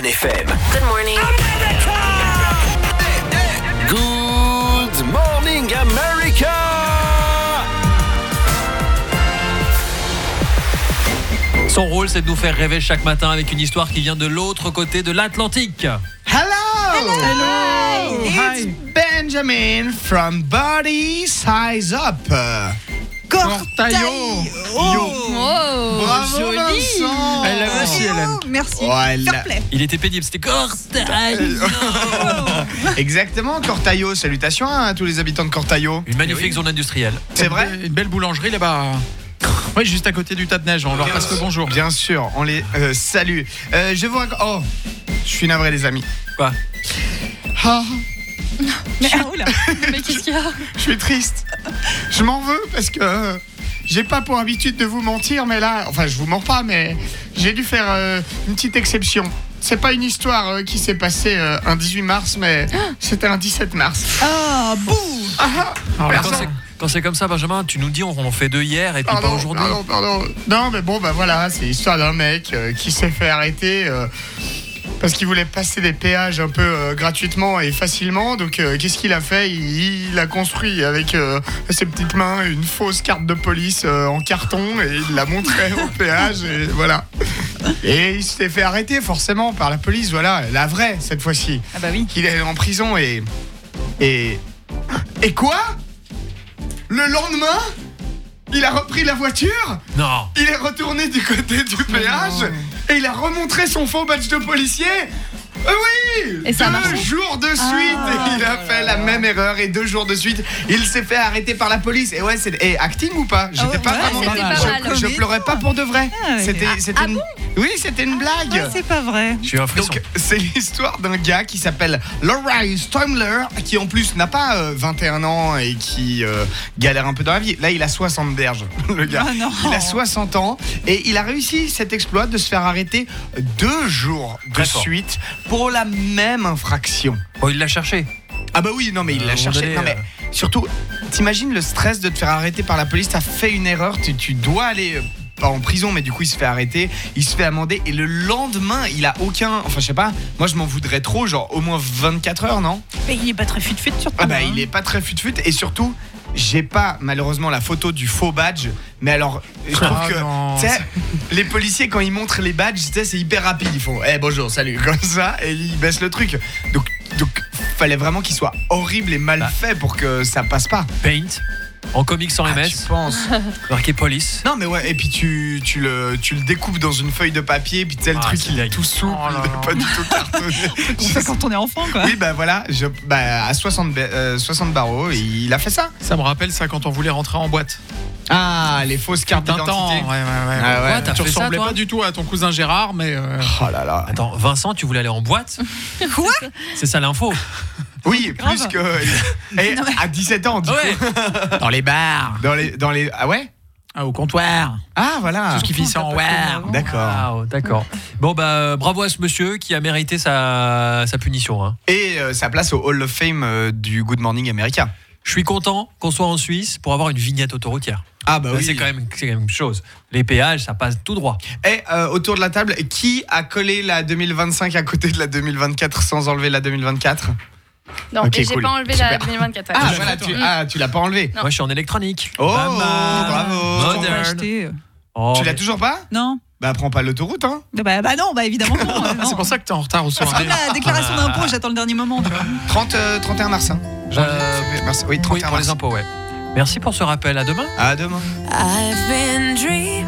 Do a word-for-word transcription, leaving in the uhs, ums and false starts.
Fun F M. Good morning. Good morning, America! Son rôle, c'est de nous faire rêver chaque matin avec une histoire qui vient de l'autre côté de l'Atlantique. Hello! Hello! It's Benjamin from Body Size Up. Cortaillot. Oh, bravo joli. Vincent. Elle l'a aussi, Hélène. Merci. Ouais, elle Fair l'a- play. Il était pénible, c'était Cortaillot. Exactement, Cortaillot. Salutations à tous les habitants de Cortaillot. Une magnifique zone industrielle. C'est vrai? Une belle boulangerie là-bas. Oui, juste à côté du tas de neige. On leur passe le bonjour. Bien sûr, on les euh, salue. Euh, je vous raconte. Oh, je suis navré, les amis. Quoi? Ah, Mais, ah, oula. Mais qu'est-ce qu'il y a? je suis triste. Je m'en veux parce que euh, j'ai pas pour habitude de vous mentir, mais là, enfin, je vous mens pas, mais j'ai dû faire euh, une petite exception. C'est pas une histoire euh, qui s'est passée euh, un dix-huit mars, mais c'était un dix-sept mars. Ah, bouh. Ah, Alors, Quand personne- c'est, quand c'est comme ça, Benjamin, tu nous dis on en fait deux hier et puis Pardon, pas aujourd'hui. pardon, pardon. Non, mais bon, bah voilà, c'est l'histoire d'un mec euh, qui s'est fait arrêter euh, parce qu'il voulait passer des péages un peu euh, gratuitement et facilement. Donc, euh, qu'est-ce qu'il a fait? il, il a construit avec euh, ses petites mains une fausse carte de police euh, en carton et il l'a montré au péage et voilà. Et il s'est fait arrêter forcément par la police, voilà, la vraie cette fois-ci. Ah bah oui. Il est en prison et et et quoi? Le lendemain, il a repris la voiture. Non. Il est retourné du côté du péage et il a remontré son faux badge de policier. Euh, oui. Et ça a Deux marché jours de suite, Ah. et il a fait la même erreur et deux jours de suite, il s'est fait arrêter par la police. Et ouais, c'est et acting ou pas? J'étais ouais, pas ouais, vraiment. c'était pas je, mal. je pleurais pas pour de vrai. Ah, ouais. C'était, Ah, c'était ah une. Oui, c'était une blague. Ah, c'est pas vrai. J'ai eu un frisson. Donc, c'est l'histoire d'un gars qui s'appelle Laurie Stimler, qui en plus n'a pas euh, vingt et un ans et qui euh, galère un peu dans la vie. Là, il a soixante berges, le gars. Ah non. Il a soixante ans et il a réussi cet exploit de se faire arrêter deux jours de Très fort. suite pour la même infraction. Oh, il l'a cherché. Ah bah oui, non mais il Euh, à l'a un cherché. moment Non donné, mais surtout, t'imagines le stress de te faire arrêter par la police, t'as fait une erreur, tu, tu dois aller... euh, pas en prison, mais du coup il se fait arrêter, il se fait amender et le lendemain il a aucun, enfin je sais pas, moi je m'en voudrais trop, genre au moins vingt-quatre heures, non? Mais il est pas très fut-fut surtout. Ah bah hein. il est pas très fut-fut et surtout j'ai pas malheureusement la photo du faux badge, mais alors je trouve Ah que non, tu sais, les policiers quand ils montrent les badges, tu sais, c'est hyper rapide, ils font eh bonjour salut comme ça et ils baissent le truc, donc donc fallait vraiment qu'il soit horrible et mal Bah. fait pour que ça passe pas. Paint. En comics sans Ah, M tu S. penses? Marqué police. Non mais ouais, et puis tu, tu, le, tu le découpes dans une feuille de papier, et puis tu sais le Ah, truc c'est il est dingue. tout souple, Oh là il est là. pas du tout cartonné. On fait quand on est enfant, quoi. Oui bah voilà, je, bah, à soixante, ba- euh, soixante barreaux, il a fait ça. Ça me rappelle ça quand on voulait rentrer en boîte. Ah, les fausses cartes D'un temps. d'identité. Ouais, ouais, ouais. Ah ouais. Quoi, t'as Tu fait ça, ressemblais toi pas du tout à ton cousin Gérard, mais. euh, Oh là là. Attends, Vincent, tu voulais aller en boîte? Quoi? C'est ça l'info. Oui, grave. plus que. Et à dix-sept ans, du Ouais. coup. Dans les bars, Dans les, dans les. Ah ouais? ah, au comptoir. Ah voilà. Tout ce qui finissait en ouais. D'accord. Wow, d'accord. Bon bah euh, bravo à ce monsieur qui a mérité sa, sa punition. Hein. Et euh, sa place au Hall of Fame euh, du Good Morning America. Je suis content qu'on soit en Suisse pour avoir une vignette autoroutière. Ah bah Là, oui. C'est quand même c'est quand même une chose. Les péages, ça passe tout droit. Et euh, autour de la table, qui a collé la deux mille vingt-cinq à côté de la deux mille vingt-quatre sans enlever la deux mille vingt-quatre? Non, Ok, et j'ai cool. pas enlevé Super. la deux mille vingt-quatre. ouais. Ah l'as voilà, fait, tu, toi. ah, tu l'as pas enlevé. Non. Moi, je suis en électronique. Oh, Pas mal. bravo. On va Modern. acheter. Oh, Tu l'as mais- toujours pas? Non. Bah prends pas l'autoroute hein. Bah, bah non, bah évidemment que non. euh, non. C'est pour ça que t'es en retard au Parce soir. que la déclaration d'impôt, j'attends le dernier moment, tu vois. trente, euh, trente et un mars hein. Euh, Mars. Oui, oui, trente et un pour mars. les impôts, ouais. Merci pour ce rappel. À demain. À demain. I've been dreaming